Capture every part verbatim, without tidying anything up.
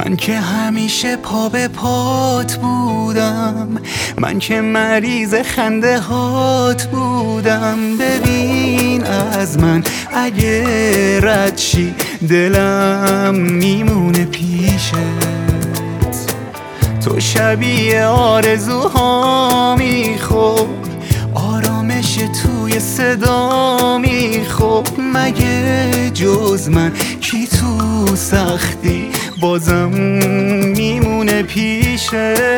من که همیشه پا به پات بودم، من که مریض خنده هات بودم. ببین از من اگه رد شی دلم میمونه پیشت. تو شبیه آرزوهامی، خب آرامش توی صدا میخوب. مگه جز من کی تو سختی بازم میمونه پیشت؟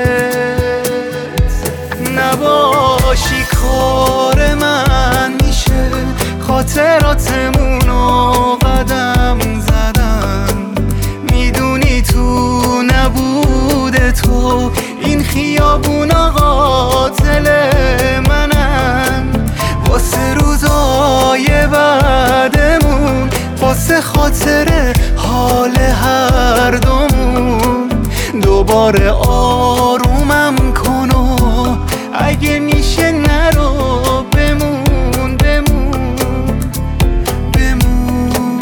نباشی کار من میشه خاطراتمونو قدم زدن. میدونی تو نبود تو این خیابونا قاتل منن. واسه روزای بعدمون، واسه خاطر حال هر دومون، دوباره آرومم کن و اگه میشه نرو. بمون بمون بمون.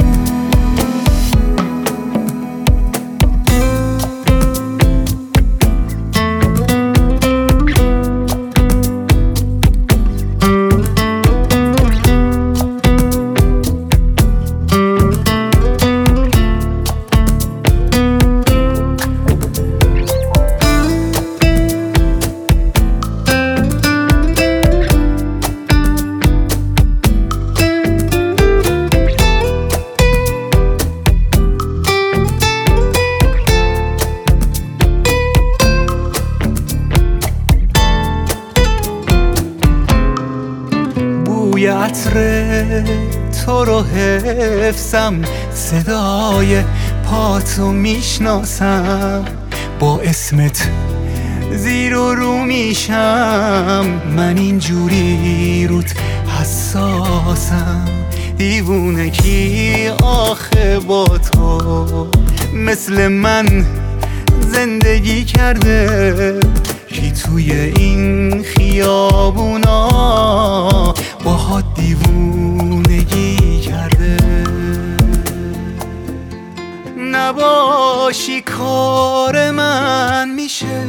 بوی عطر تو رو حفظم، صدای پاتو میشناسم. با اسمت زیر و رو میشم، من اینجوری روت حساسم. دیوونه کی آخه با تو مثل من زندگی کرده؟ کی توی این خیابونا باهات دیوونگی کرده؟ نباشی کار من میشه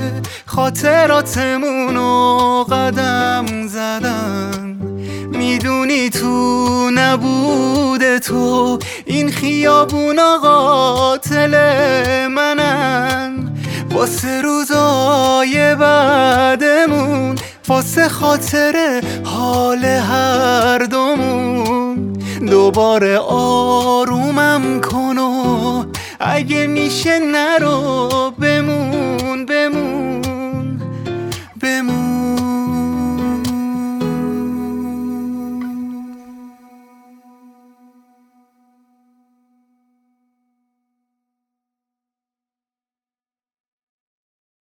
خاطراتمونو قدم زدن. میدونی تو نبود تو این خیابونا قاتل منن. واسه روزای بعدمون، واسه خاطر حال هر دومون، دوباره آرومم کن و اگه میشه نرو. بمون